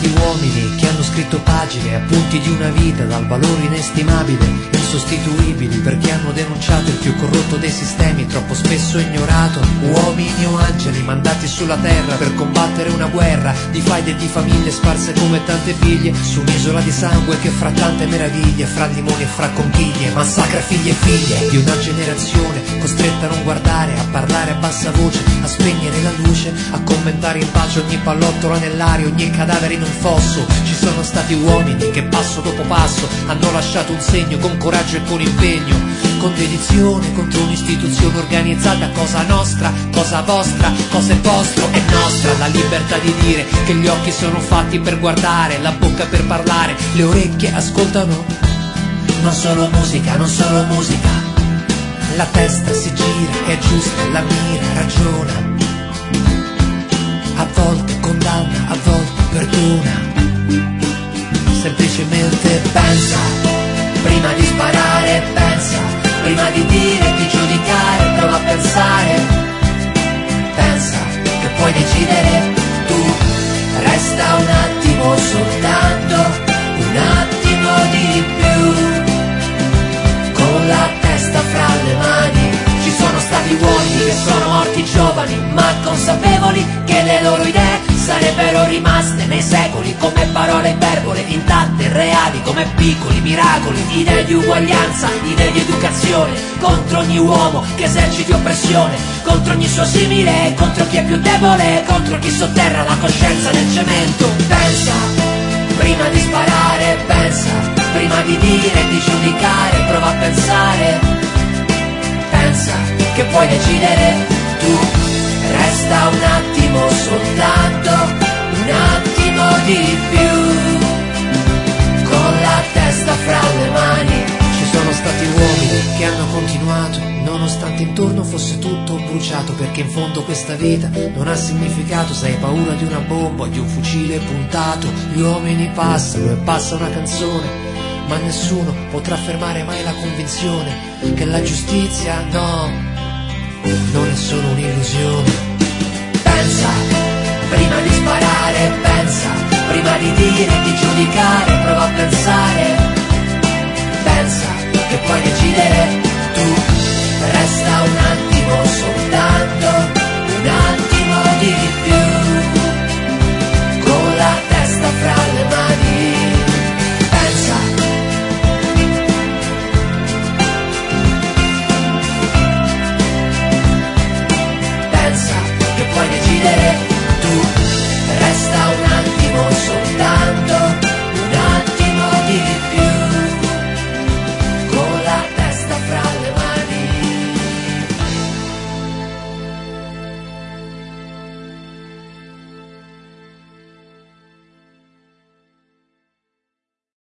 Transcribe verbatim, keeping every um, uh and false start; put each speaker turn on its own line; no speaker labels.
stati uomini che hanno scritto pagine, appunti di una vita dal valore inestimabile, insostituibili, perché hanno denunciato il più corrotto dei sistemi, troppo spesso ignorato. Uomini o angeli mandati sulla terra per combattere una guerra di faide e di famiglie sparse come tante figlie su un'isola di sangue che fra tante meraviglie, fra limoni e fra conchiglie, massacra figli e figlie di una generazione costretta a non guardare, a parlare a bassa voce, a spegnere la luce, a commentare in pace ogni pallottola nell'aria, ogni cadavere in un fosso. Ci sono stati uomini che passo dopo passo hanno lasciato un segno con coraggio e con impegno, con dedizione contro un'istituzione organizzata, cosa nostra, cosa vostra, cosa è vostro, è nostra la libertà di dire che gli occhi sono fatti per guardare, la bocca per parlare, le orecchie ascoltano. Non solo musica, non solo musica, la testa si gira, è giusta, la mira, ragiona, a volte condanna, a volte perdona. Semplicemente pensa, prima di sparare pensa, prima di dire, di giudicare, prova a pensare. Pensa che puoi decidere tu, resta un attimo soltanto, un attimo di più, con la testa fra le mani. Ci sono stati uomini che sono morti giovani, ma consapevoli che le loro idee sarebbero rimaste nei secoli come parole iperbole, intatte, reali come piccoli miracoli, idee di uguaglianza, idee di educazione, contro ogni uomo che eserciti oppressione, contro ogni suo simile, contro chi è più debole, contro chi sotterra la coscienza nel cemento. Pensa, prima di sparare, pensa, prima di dire, di giudicare, prova a pensare. Pensa che puoi decidere tu, resta un attimo soltanto, un attimo di più, con la testa fra le mani. Ci sono stati uomini che hanno continuato, nonostante intorno fosse tutto bruciato, perché in fondo questa vita non ha significato se hai paura di una bomba o di un fucile puntato. Gli uomini passano e passa una canzone, ma nessuno potrà fermare mai la convinzione che la giustizia, no, non è solo un'illusione. Pensa, prima di sparare, pensa, prima di dire, di giudicare, prova a pensare. Pensa che puoi decidere